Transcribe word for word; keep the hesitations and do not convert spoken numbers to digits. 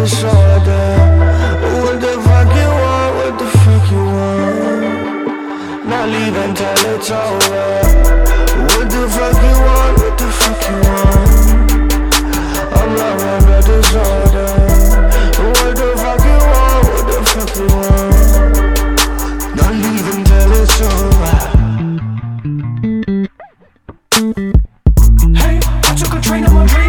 disorder. What the fuck you want, what the fuck you want? Not leave until it's over. What the fuck you want, what the fuck you want? I'm not under disorder. What the fuck you want, what the fuck you want? Not leave until it's over. Hey, I took a train to Montreal.